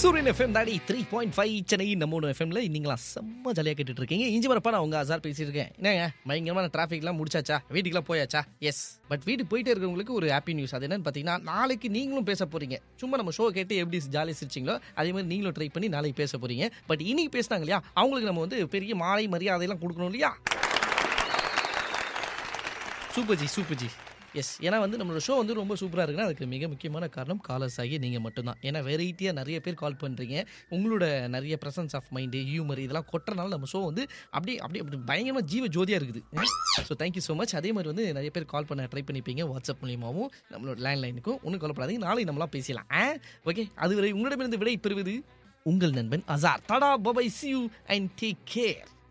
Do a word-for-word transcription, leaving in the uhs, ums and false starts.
சூரியன் எஃப்எம் தாடி three point five Chennai நம்ம ஒன்று எஃப்எம்ல நீங்களா செம்ம ஜாலியாக கேட்டுட்டு இருக்கீங்க. இஞ்சி வரப்பா நான் உங்க அசார் பேசிட்டு இருக்கேன். என்னங்க பயங்கரமான டிராஃபிக்லாம் முடிச்சாச்சா, வீட்டுக்குலாம் போயாச்சா? எஸ், பட் வீட்டுக்கு போயிட்டே இருக்கிறவங்களுக்கு ஒரு ஹாப்பி நியூஸ். அது என்னன்னு பார்த்தீங்கன்னா, நாளைக்கு நீங்களும் பேச போறீங்க. சும்மா நம்ம ஷோ கேட்டு எப்படி ஜாலியாக சிரிச்சிங்களோ அதே மாதிரி நீங்களும் ட்ரை பண்ணி நாளைக்கு பேச போறீங்க. பட் இன்னைக்கு பேசினாங்க இல்லையா, அவங்களுக்கு நம்ம வந்து பெரிய மாலை மரியாதையெல்லாம் கொடுக்கணும் இல்லையா? சூப்பர் ஜி, சூப்பர் ஜி. எஸ், ஏன்னா வந்து நம்மளோட ஷோ வந்து ரொம்ப சூப்பராக இருக்குன்னா அதுக்கு மிக முக்கியமான காரணம் காலர்ஸ் ஆகி நீங்கள் மட்டும்தான். ஏன்னா வெரைட்டியாக நிறைய பேர் கால் பண்ணுறீங்க. உங்களோட நிறைய ப்ரெசன்ஸ் ஆஃப் மைண்டு, ஹியூமர் இதெல்லாம் கொட்டுறனால நம்ம ஷோ வந்து அப்படி அப்படி அப்படி பயங்கரமாக ஜீவ ஜோதியாக இருக்குது. So thank you so much. அதே மாதிரி வந்து நிறைய பேர் கால் பண்ண ட்ரை பண்ணிப்பீங்க வாட்ஸ்அப் மூலியமாகவும் நம்மளோட லேண்ட்லைனுக்கும். ஒன்றும் கவலைப்படாதீங்க, நாளைக்கு நம்மளாம் பேசலாம். ஆ ஓகே, அதுவரை உங்களிடமிருந்து விடை பெறுவது உங்கள் நண்பன் அசார். தடா bye bye, see you and take care.